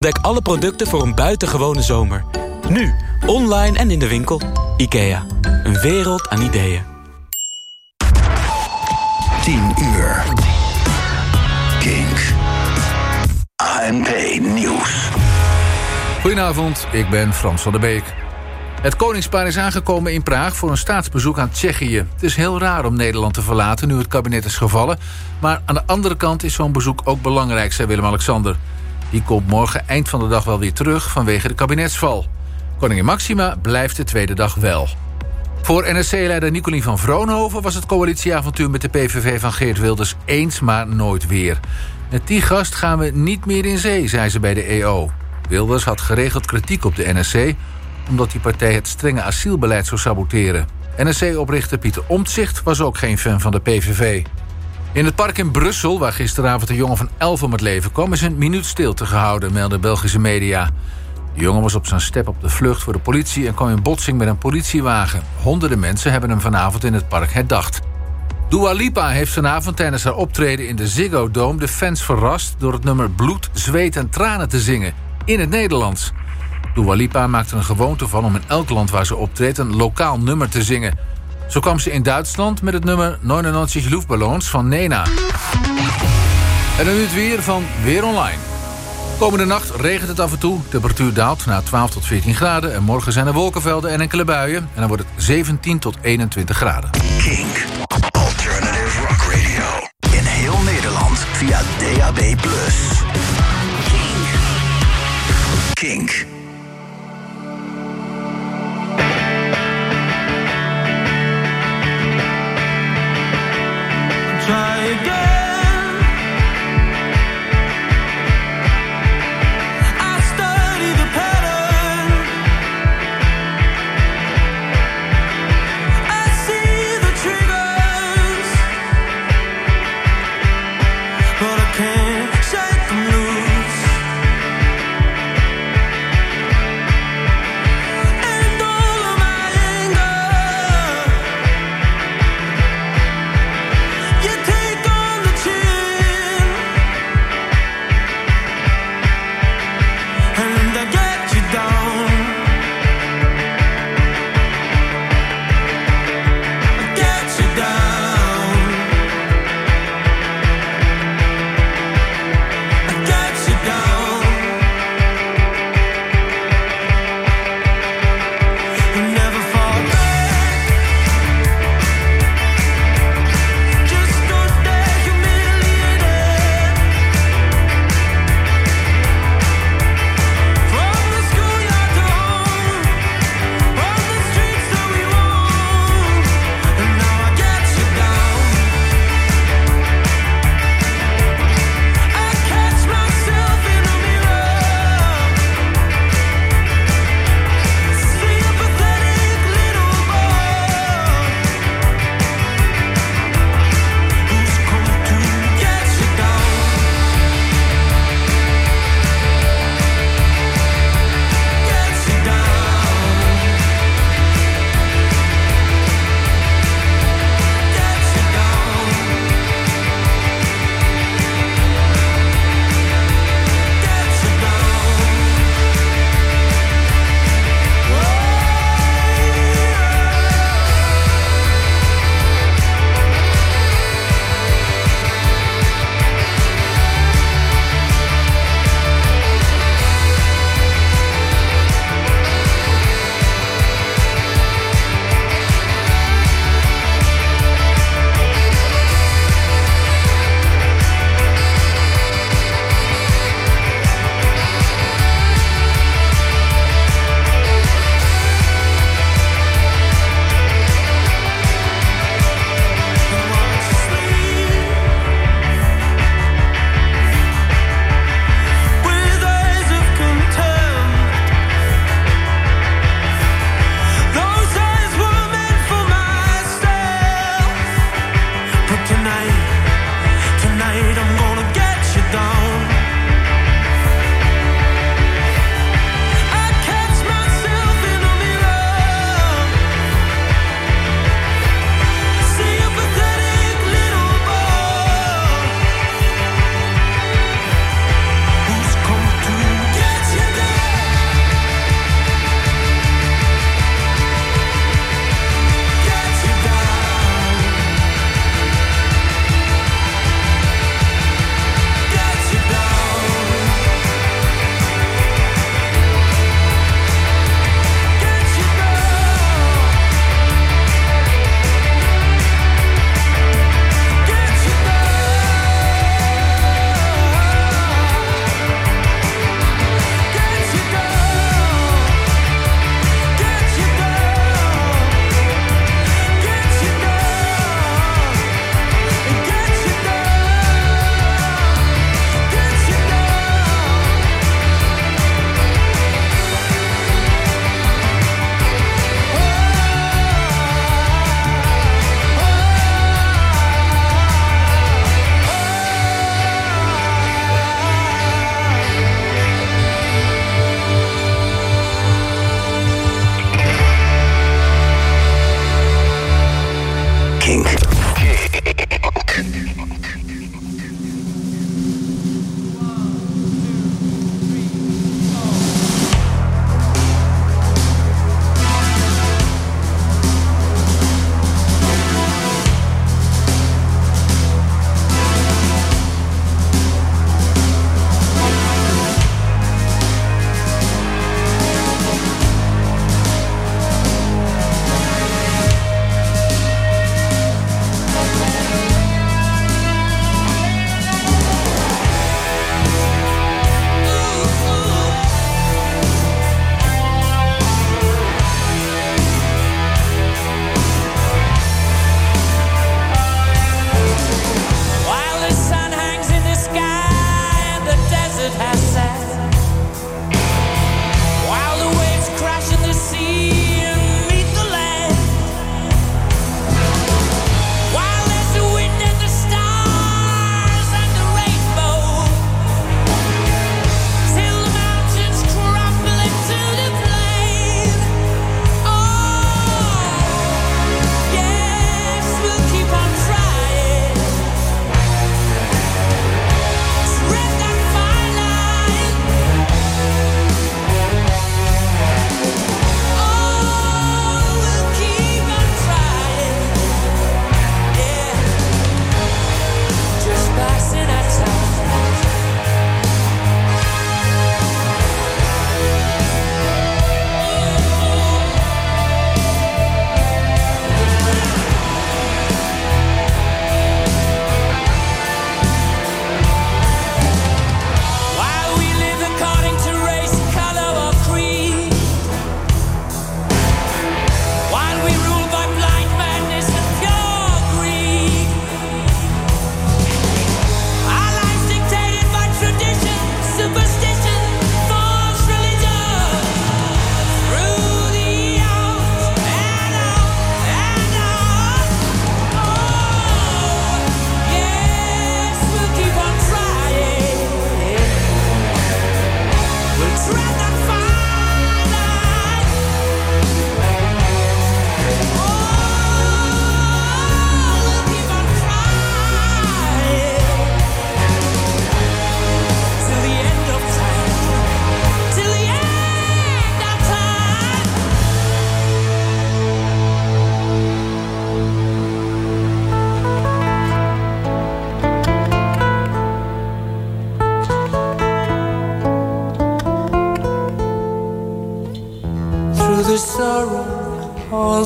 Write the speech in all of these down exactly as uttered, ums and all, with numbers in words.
Ontdek alle producten voor een buitengewone zomer. Nu, online en in de winkel. IKEA, een wereld aan ideeën. tien uur. Kink. A N P Nieuws. Goedenavond, ik ben Frans van der Beek. Het koningspaar is aangekomen in Praag voor een staatsbezoek aan Tsjechië. Het is heel raar om Nederland te verlaten nu het kabinet is gevallen. Maar aan de andere kant is zo'n bezoek ook belangrijk, zei Willem-Alexander. Die komt morgen eind van de dag wel weer terug vanwege de kabinetsval. Koningin Máxima blijft de tweede dag wel. Voor N S C-leider Nicolien van Vroonhoven was het coalitieavontuur met de P V V van Geert Wilders eens maar nooit weer. Met die gast gaan we niet meer in zee, zei ze bij de E O. Wilders had geregeld kritiek op de N S C, omdat die partij het strenge asielbeleid zou saboteren. N S C-oprichter Pieter Omtzigt was ook geen fan van de P V V. In het park in Brussel, waar gisteravond een jongen van elf om het leven kwam, is een minuut stilte gehouden, melden Belgische media. De jongen was op zijn step op de vlucht voor de politie en kwam in botsing met een politiewagen. Honderden mensen hebben hem vanavond in het park herdacht. Dua Lipa heeft vanavond tijdens haar optreden in de Ziggo Dome de fans verrast door het nummer Bloed, Zweet en Tranen te zingen, in het Nederlands. Dua Lipa maakt er een gewoonte van om in elk land waar ze optreedt een lokaal nummer te zingen. Zo kwam ze in Duitsland met het nummer negenennegentig Luftballons van Nena. En dan nu het weer van Weer Online. Komende nacht regent het af en toe. De temperatuur daalt naar twaalf tot veertien graden. En morgen zijn er wolkenvelden en enkele buien. En dan wordt het zeventien tot eenentwintig graden. Kink. Alternative Rock Radio. In heel Nederland via D A B plus. Kink. Kink. Try again. Trigger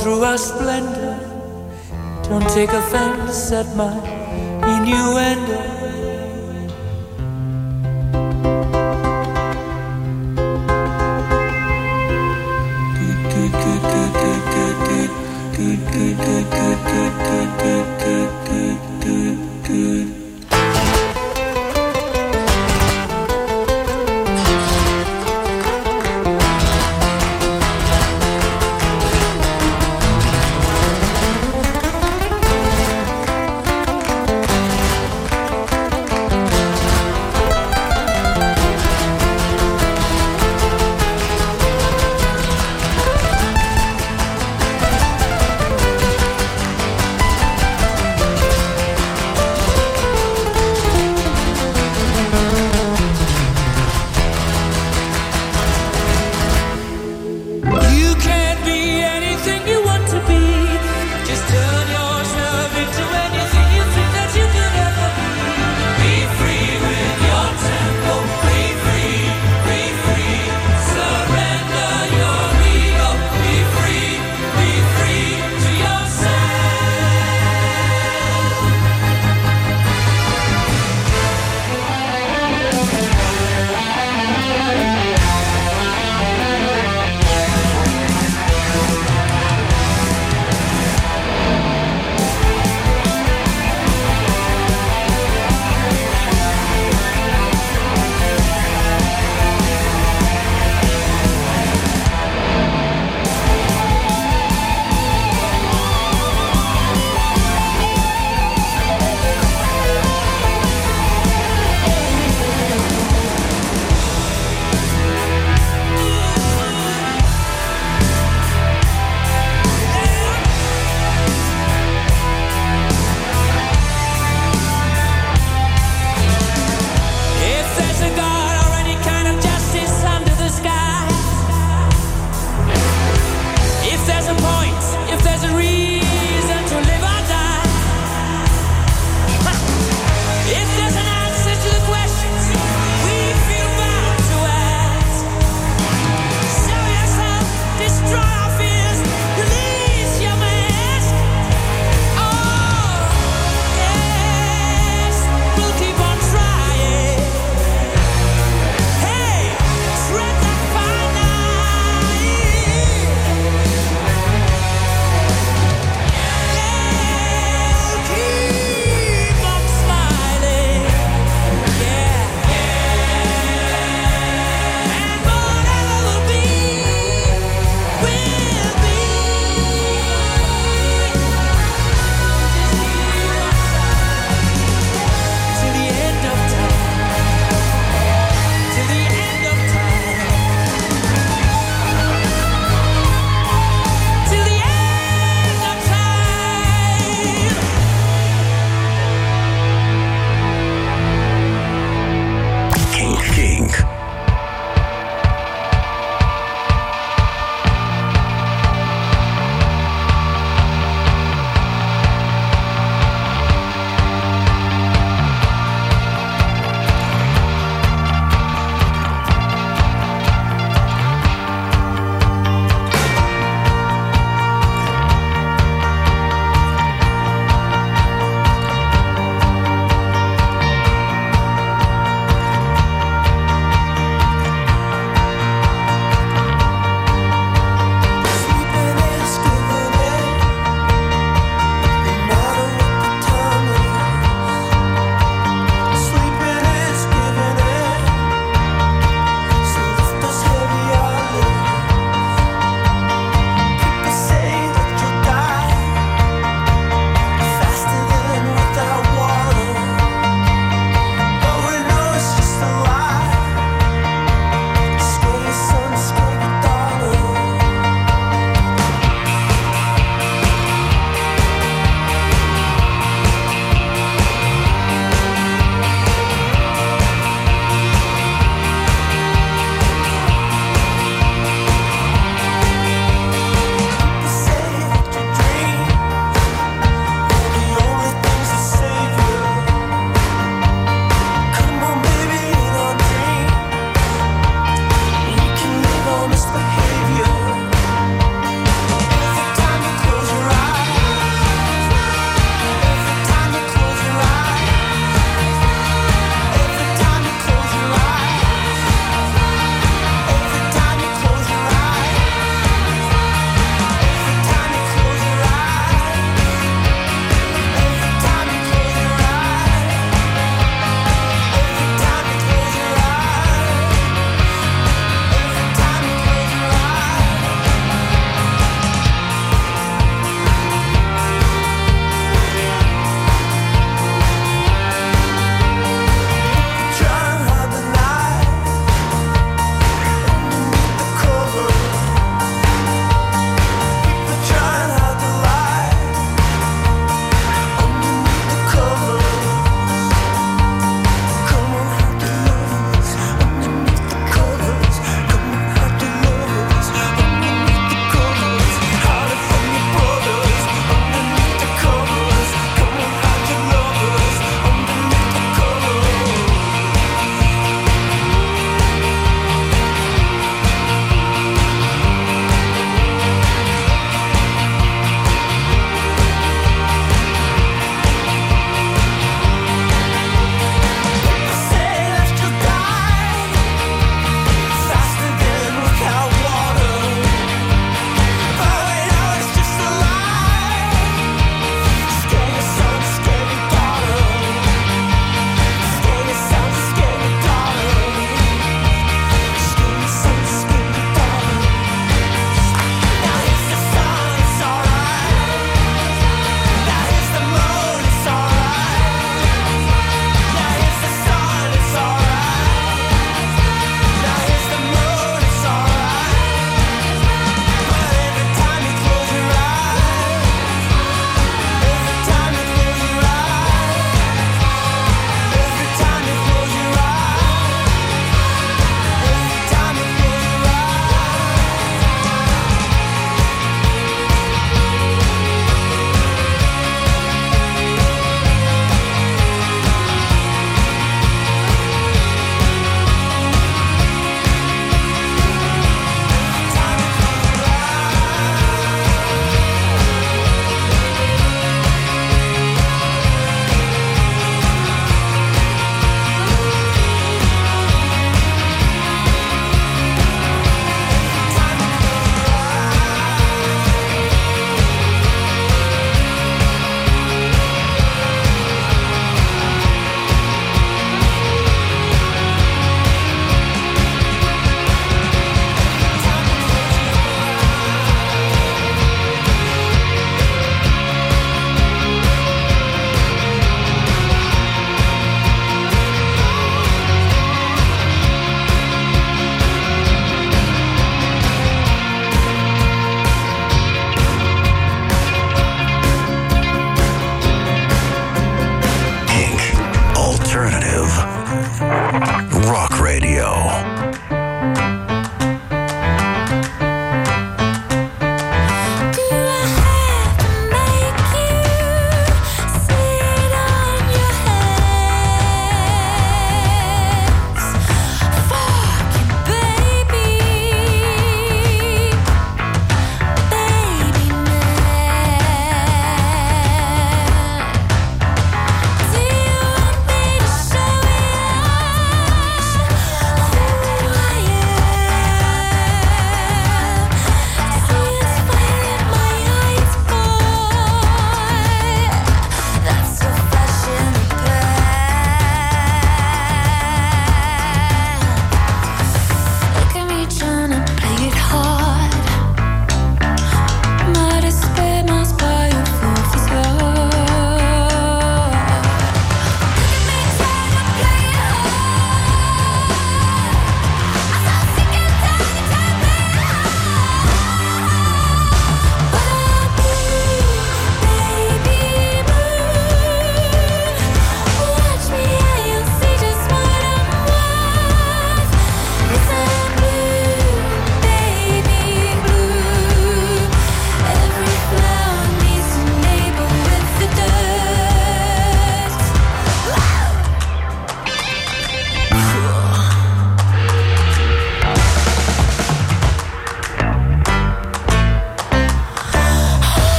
through our splendor. Don't take offense at my innuendo.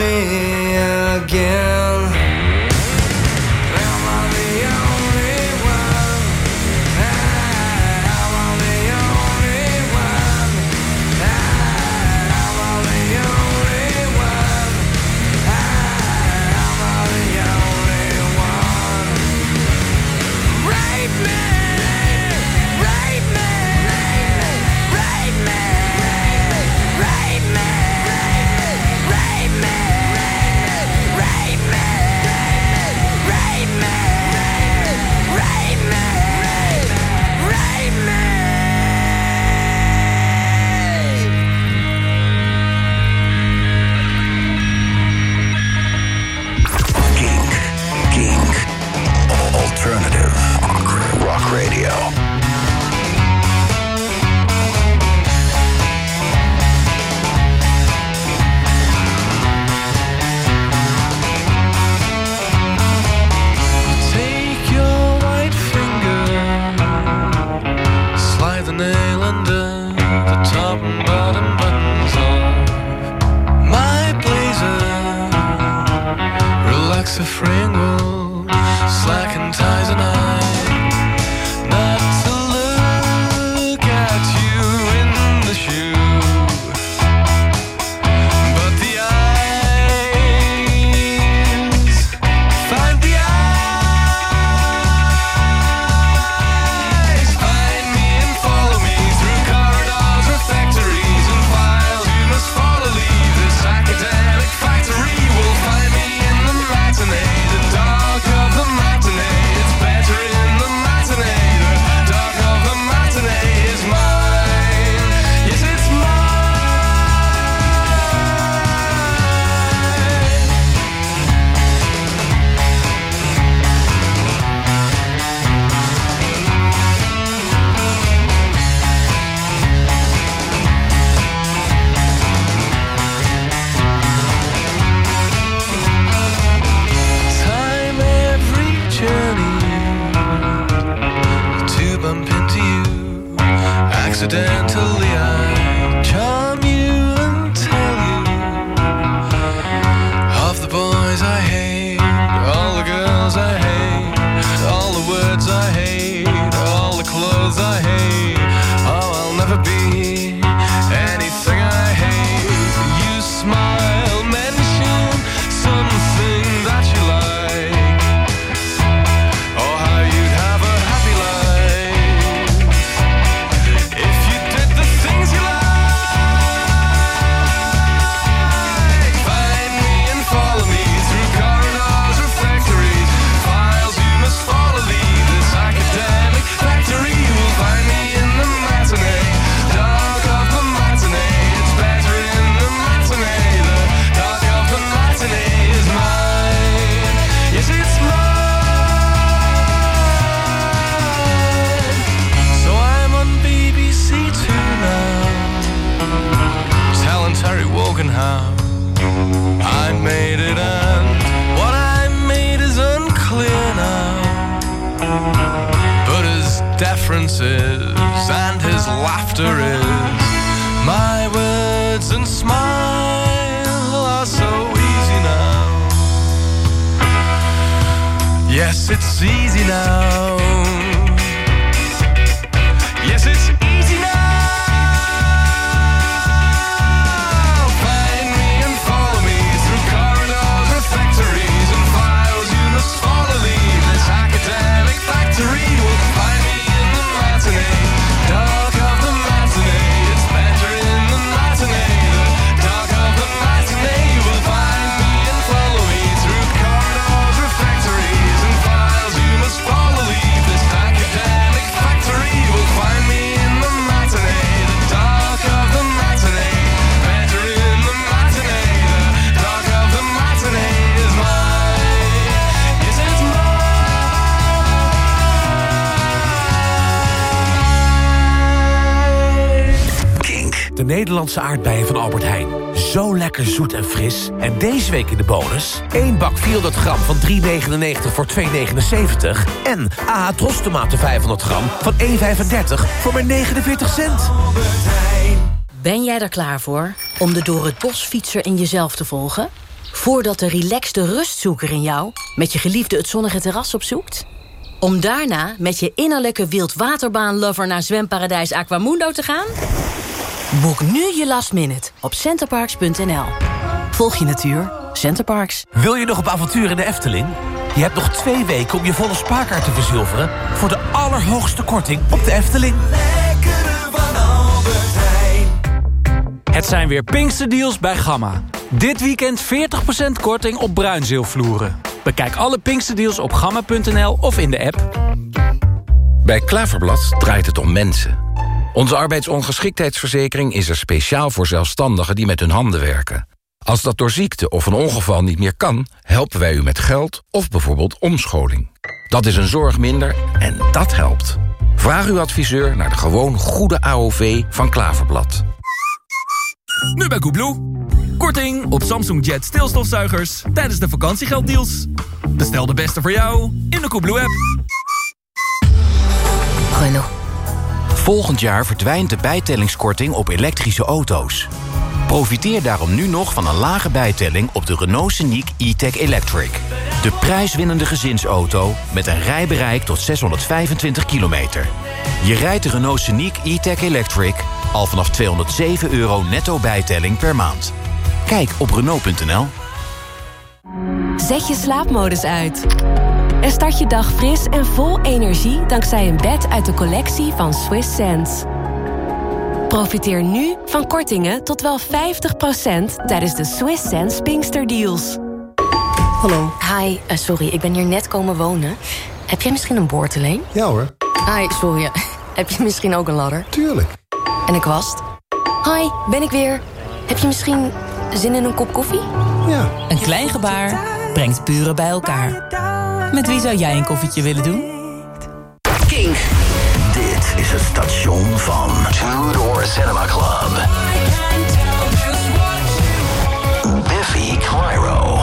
me again. Am I the only one? Am I the only one? Am I the only one? Am I the only one? Rape me! Rape me! Rape me! Rape me! Rape me! Rape me! Rape me! Rape me! Rape me! Kink, Kink, Alternative Rock Radio. Take your white finger, slide the nail under the top and bottom buttons of my blazer. Relax the frame roll, slacken ties and I not to look at you in the shoe, but the eyes find the eyes find me and follow me through corridors or factories and files. You must follow, leave this academic factory. Will find me in the matinee, the dark of the matinee. It's better in the matinee. The dark of the matinee is mine. Yes, it's time every journey to bump into you. Accidentally I charm you and tell you of the boys I hate, all the girls I hate, all the words I hate, all the clothes I hate. Oh, I'll never be anything I hate. You smile, mention something that you like, or how you'd have a happy life if you did the things you like. Find me and follow me through corridors or factories, files you must follow, leave this academic factory. You will find me in the matinee, dark of the matinee. It's better in the matinee. The dark of the matinee is mine. Yes, it's mine. So I'm on B B C Two now, telling Terry Wogan how I made it, and what I made is unclear now. But his deference is, and his laughter is, my words and smile are so easy now. Yes, it's easy now. Yes, it's easy now. Find me and follow me through corridors or factories and files you must follow, leave this academic factory. Will find me in the matinee, dark of the matinee. It's better in the matinee. The dark of the matinee. You will find me and follow me through corridors or factories and files you must follow, leave this academic factory. You will find me in the matinee, the dark of the matinee. Better in the matinee. The dark of the matinee is mine. Yes, it's mine. Kink. De Nederlandse aardbeien van Albert Heijn. Zo lekker zoet en fris. En deze week in de bonus: één bak vierhonderd gram van drie negenennegentig voor twee negenenzeventig. En A H Tros tomaten vijfhonderd gram van één vijfendertig voor maar negenenveertig cent. Ben jij er klaar voor om de door het bos fietser in jezelf te volgen? Voordat de relaxte rustzoeker in jou met je geliefde het zonnige terras opzoekt? Om daarna met je innerlijke wildwaterbaan-lover naar zwemparadijs Aquamundo te gaan? Boek nu je last minute op centerparks punt n l. Volg je natuur, Centerparks. Wil je nog op avontuur in de Efteling? Je hebt nog twee weken om je volle spaarkaart te verzilveren voor de allerhoogste korting op de Efteling. Het zijn weer Pinksterdeals bij Gamma. Dit weekend veertig procent korting op bruinzeelvloeren. Bekijk alle Pinksterdeals op gamma punt n l of in de app. Bij Klaverblad draait het om mensen. Onze arbeidsongeschiktheidsverzekering is er speciaal voor zelfstandigen die met hun handen werken. Als dat door ziekte of een ongeval niet meer kan, helpen wij u met geld of bijvoorbeeld omscholing. Dat is een zorg minder en dat helpt. Vraag uw adviseur naar de gewoon goede A O V van Klaverblad. Nu bij Koebloe. Korting op Samsung Jet stilstofzuigers tijdens de vakantiegelddeals. Bestel de beste voor jou in de Koebloe-app. Renault. Volgend jaar verdwijnt de bijtellingskorting op elektrische auto's. Profiteer daarom nu nog van een lage bijtelling op de Renault Scenic e-tech Electric. De prijswinnende gezinsauto met een rijbereik tot zeshonderdvijfentwintig kilometer. Je rijdt de Renault Scenic e-tech Electric al vanaf tweehonderdzeven euro netto bijtelling per maand. Kijk op Renault punt n l. Zet je slaapmodus uit. En start je dag fris en vol energie dankzij een bed uit de collectie van Swiss Sense. Profiteer nu van kortingen tot wel vijftig procent tijdens de Swiss Sense Pinksterdeals. Hallo. Hi, uh, sorry, ik ben hier net komen wonen. Heb jij misschien een boordeleen? Ja hoor. Hi, sorry. Heb je misschien ook een ladder? Tuurlijk. En een kwast? Hi, ben ik weer. Heb je misschien zin in een kop koffie? Ja. Een klein gebaar brengt buren bij elkaar. Met wie zou jij een koffietje willen doen? Kink. Dit is het station van Two Door Cinema Club. Biffy Clyro.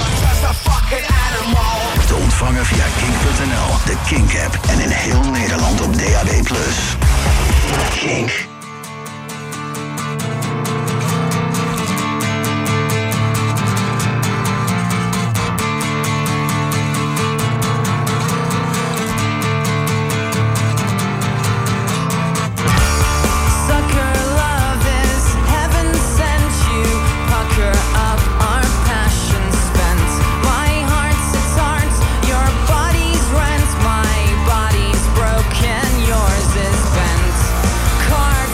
Te ontvangen via kink punt n l, de Kink-app en in heel Nederland op D A B plus. Kink. Yours is bent. Carved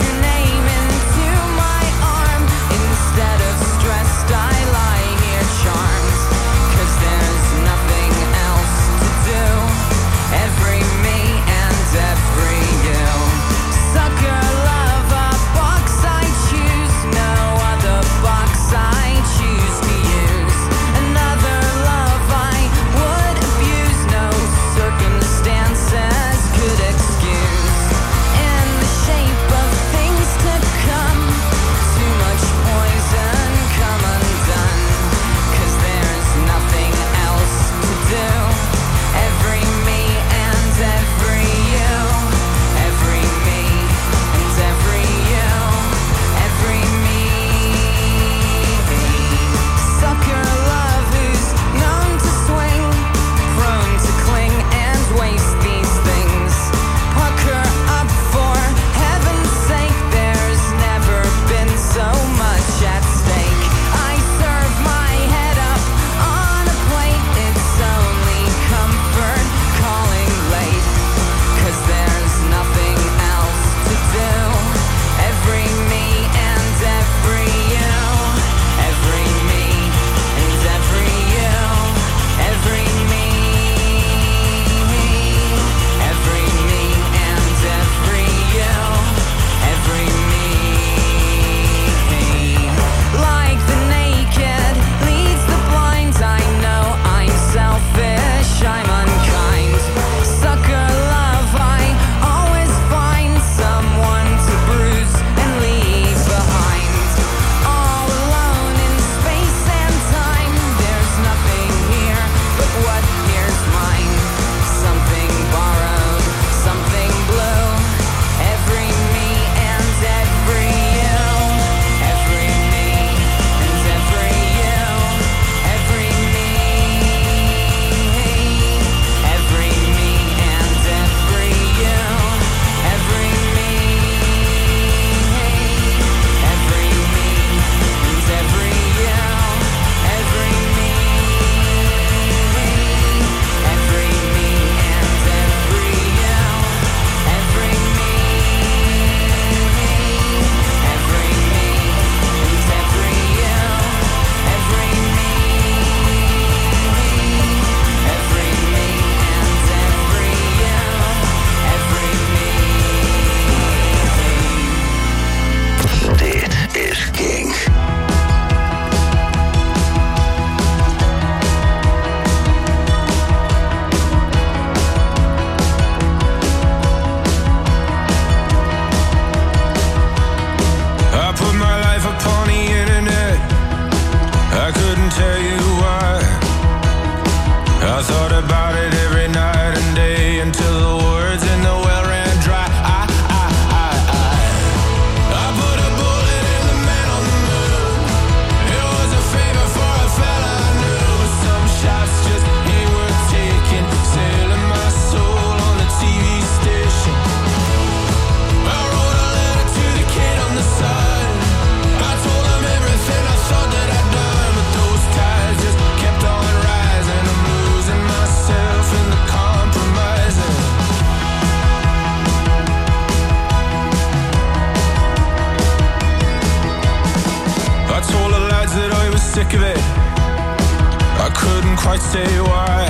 quite say why.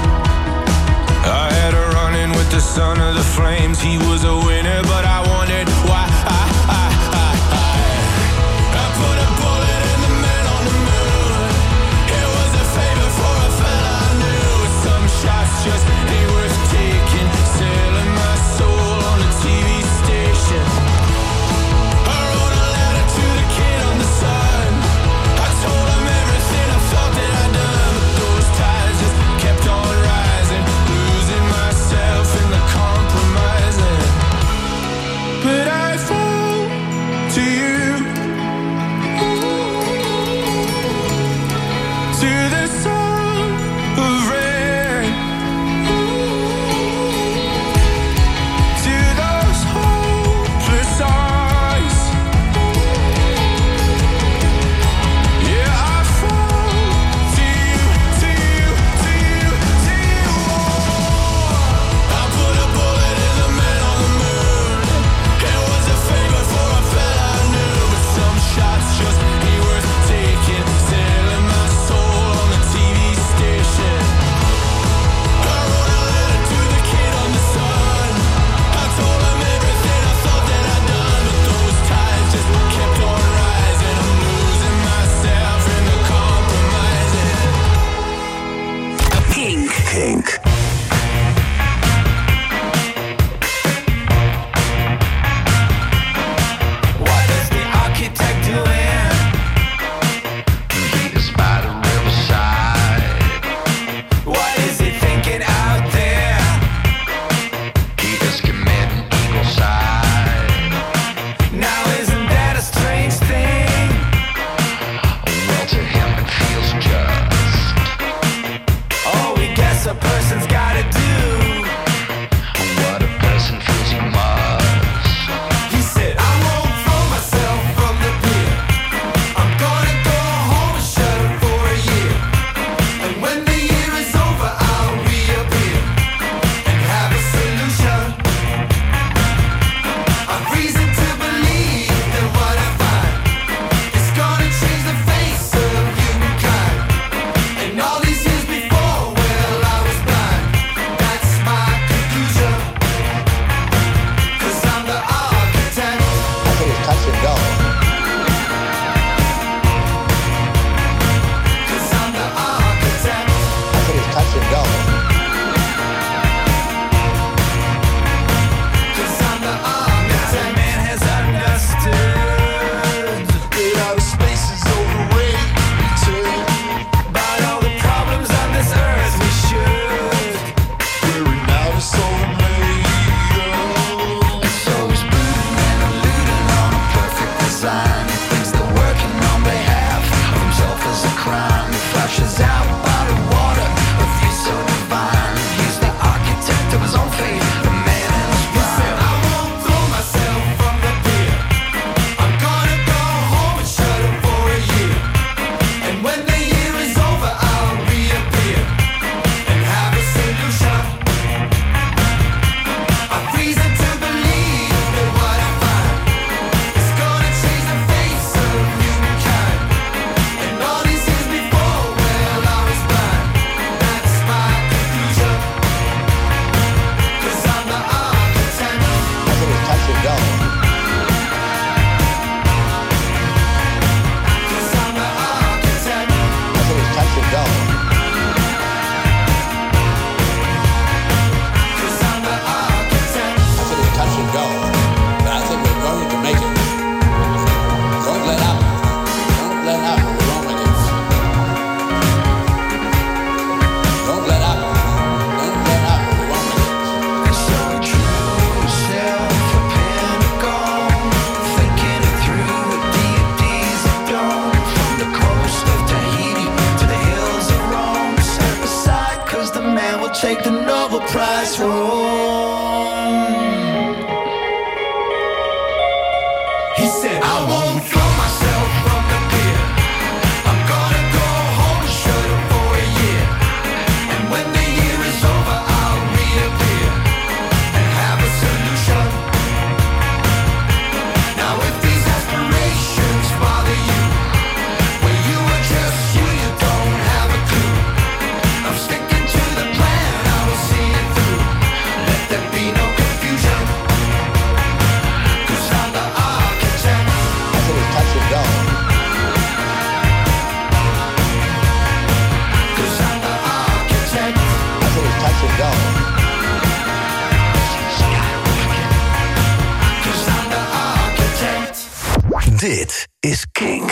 I had a run-in with the son of the flames. He was a winner, but I wondered why. I, I, I, I, I put a bullet in the man on the moon. It was a favor for a fella I knew. Some shots just ain't worth taking. Selling my soul on a T V station. I wrote a letter to the kid on the sun. I told him everything I thought that I'd done. But those ties just kept on rising. Losing myself in the compromising. But I fall to you. To the sound of rain. To those hopeless eyes. Yeah, I fall to you, to you, to you, to you. I put a bullet in the man on the moon. It was a favor for a fella I knew. But some shots just ain't worth taking. Selling my soul on a T V station. I wrote a letter to the kid on the sun. I told him everything I thought that I'd done. But those ties just kept on rising. I'm losing myself in the compromising. Kink. Kink. What is the architect doing? He is by the riverside. What is he thinking out there? He is committing eagle side. Now isn't that a strange thing? Well, to him it feels just. Oh, we guess a person's gotta do what a person feels he must. He said, I won't throw myself from the pier. I'm gonna go home and shut up for a year. And when the year is over, I'll reappear and have a solution. I've reason to believe that what I find is gonna change the face of humankind. And all these years before, well, I was blind. That's my conclusion. 'Cause I'm the architect. I think it's touch and go. 'Cause I'm the architect. I think it's touch and go. 'Cause I'm the architect. Man has understood that outer space is overrated. About all the problems on this earth, we should worry now is so And so he's brooding and alluding on a perfect design. He thinks that working on behalf of himself is a crime. He flashes out bottled water, a view so divine. He's the architect of his own fate, a man in his prime. I won't throw myself from the pier. I'm gonna go home and shut up for a year. And when the year is over, I'll reappear and have a solution. I've reason to believe that what I find is gonna change the face of humankind. And all these years before, well, I was blind. That's my conclusion. 'Cause I'm the architect. I think it's touch and go. 'Cause I'm the architect. I think it's touch and go. 'Cause I'm the architect. I think it's touch and go. But I think we're going to make it. Don't let up. Don't let up. We won't make it. Don't let up. Don't let up. We won't make it. And so he drew himself a pentagon, thinking it through with deities of dawn. From the coast of Tahiti to the hills of Rome, step aside 'cause the man will take the Nobel Prize home. He said, I won't throw myself from the pier. I'm gonna go home and shut up for a year. And when the year is over, I'll reappear and have a solution. Now if these aspirations bother you, when you are just you, you don't have a clue. Dit is Kink.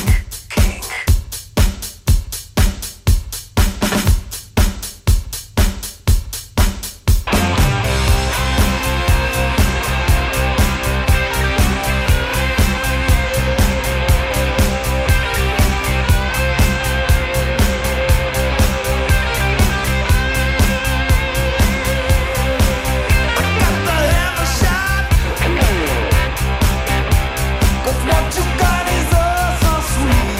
What you got is all so sweet.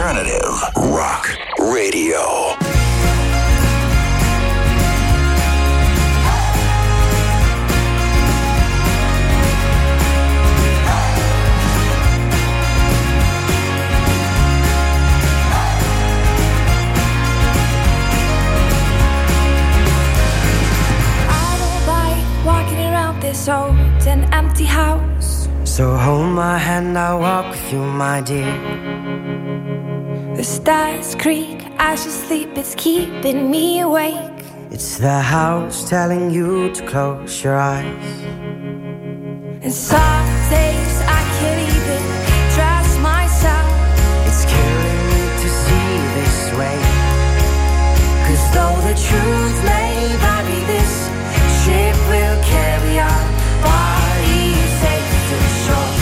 Alternative Rock Radio. This old and empty house. So hold my hand, I'll walk with you, my dear. The stars creak as you sleep, it's keeping me awake. It's the house telling you to close your eyes. And some days I can't even trust myself. It's killing me to see this way. 'Cause though the truth may vary, this ship will carry our bodies safe to shore.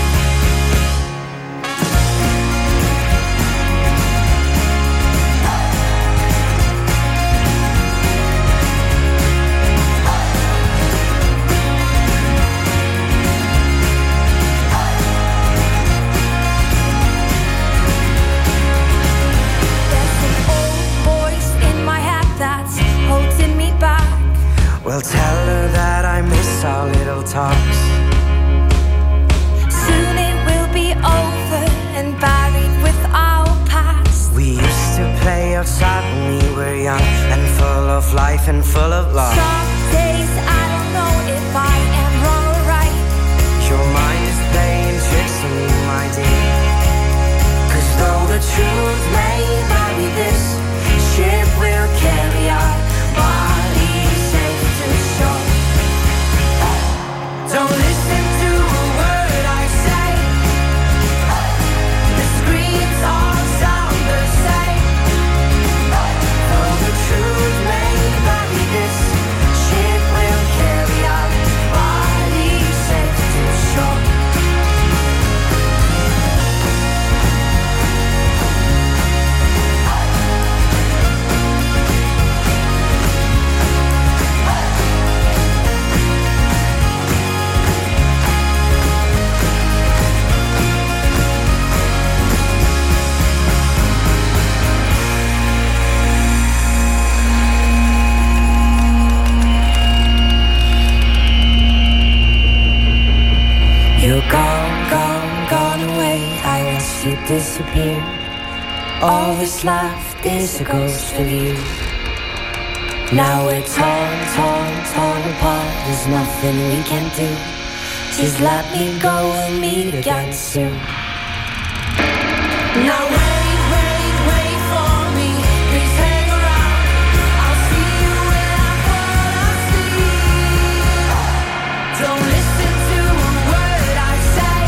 There's an old voice in my head that's holding me back. Well, tell her that I miss our little talks. Soon it will be over and buried with our past. We used to play outside when we were young and full of life and full of love. Some days I don't know if I am wrong or right. Your mind is playing tricks on me, my dear. 'Cause though the truth may vary, this ship will carry our bodies safe to shore. Don't listen to a word I say. The screams all sound the same. Though the truth may vary, this ship will carry our bodies safe to shore. You're gone, gone, gone away. I watched you disappear. All that's left is a ghost of you. Now we're torn, torn, torn apart. There's nothing we can do. Just let me go and meet again soon. Now wait, wait, wait for me. Please hang around. I'll see you when I fall asleep. Don't listen to a word I say.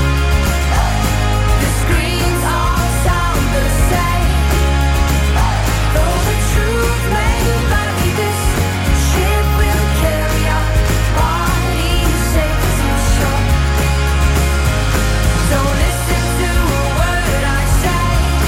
The screams all sound the same. Though the truth may vary, this ship will carry our bodies safe to shore. Don't listen to a word I say.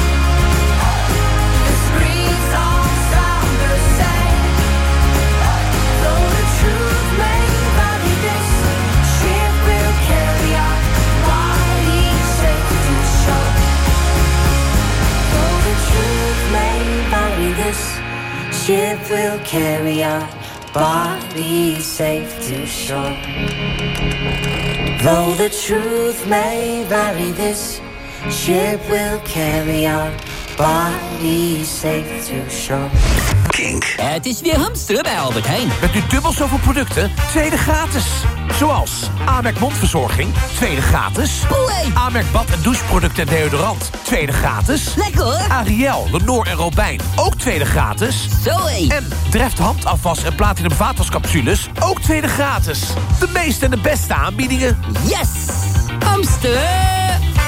The screams all sound the same. Though the truth may vary, this ship will carry our bodies safe to shore. Though the truth may vary, this ship will carry our bodies safe to shore. Though the truth may vary, this ship will carry our bodies safe to shore. Kink. Het is weer hamsteren bij Albert Heijn. Met nu dubbel zoveel producten, tweede gratis. Zoals Amerk mondverzorging, tweede gratis. Boei. Amerk bad- en doucheproducten en deodorant, tweede gratis. Lekker hoor. Ariel, Lenore en Robijn, ook tweede gratis. Zoé. En Dreft handafwas en Platinum vaatwascapsules, ook tweede gratis. De meeste en de beste aanbiedingen. Yes! Hamsteren!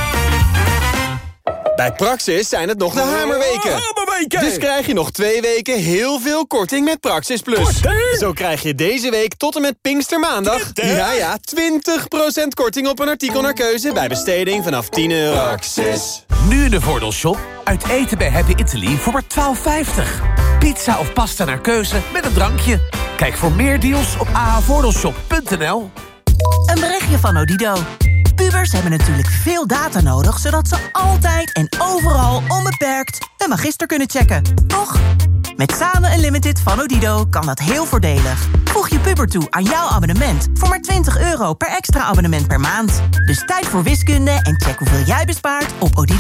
Bij Praxis zijn het nog de hamerweken. Hamerweken! Dus krijg je nog twee weken heel veel korting met Praxis Plus. Korting? Zo krijg je deze week tot en met Pinkstermaandag... Ja, ja, twintig procent korting op een artikel naar keuze... bij besteding vanaf tien euro. Praxis. Nu in de Voordeelshop. Uit eten bij Happy Italy voor maar twaalf vijftig. Pizza of pasta naar keuze met een drankje. Kijk voor meer deals op a h voordeelshop punt n l. Een berichtje van Odido. Pubers hebben natuurlijk veel data nodig, zodat ze altijd en overal onbeperkt een magister kunnen checken. Toch? Met Samen Unlimited van Odido kan dat heel voordelig. Voeg je puber toe aan jouw abonnement voor maar twintig euro per extra abonnement per maand. Dus tijd voor wiskunde en check hoeveel jij bespaart op Odido.